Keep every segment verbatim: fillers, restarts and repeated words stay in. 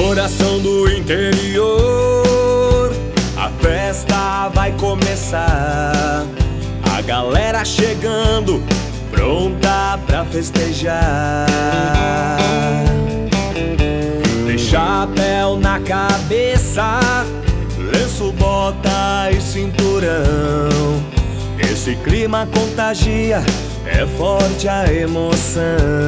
coração do interior, a festa vai começar. A galera chegando, pronta pra festejar. Tem chapéu na cabeça, lenço, bota e cinturão. Esse clima contagia, é forte a emoção.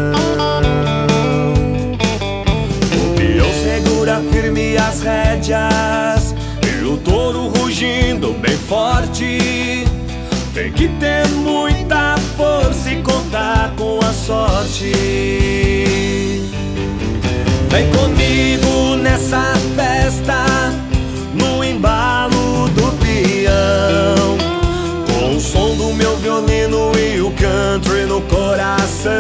O peão segura firme as rédeas e o touro rugindo bem forte. Tem que ter muita força e contar com a sorte. Vem comigo nessa festa, no embalo do peão, com o som do meu violino e o country no coração.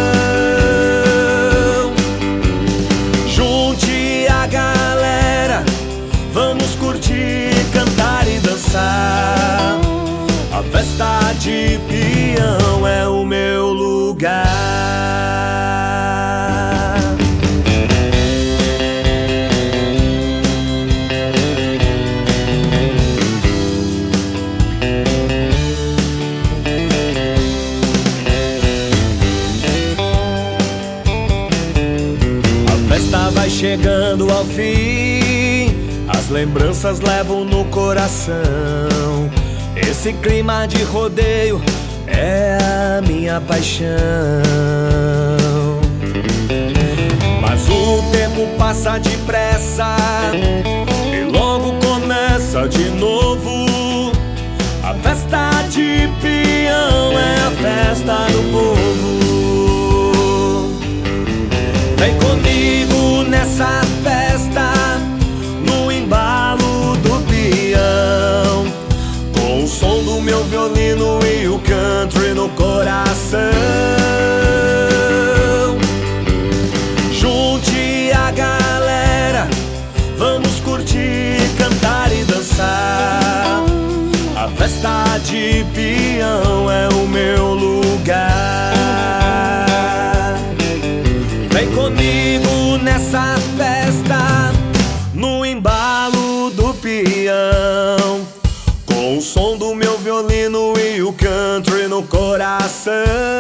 Junte a galera, vamos curtir, cantar e dançar. A festa de peão é o meu lugar. A festa vai chegando ao fim, as lembranças levam no coração. Esse clima de rodeio é a minha paixão. Mas o tempo passa depressa e logo começa de novo. A festa de peão é a festa do povo. Vem comigo nessa festa, no embalo do peão, com o som do meu violino e o country no coração. Junte a galera, vamos curtir, cantar e dançar. A festa de peão é o meu lugar. Vem comigo nessa festa, no embalo do peão, com o som do meu violino e o country no coração.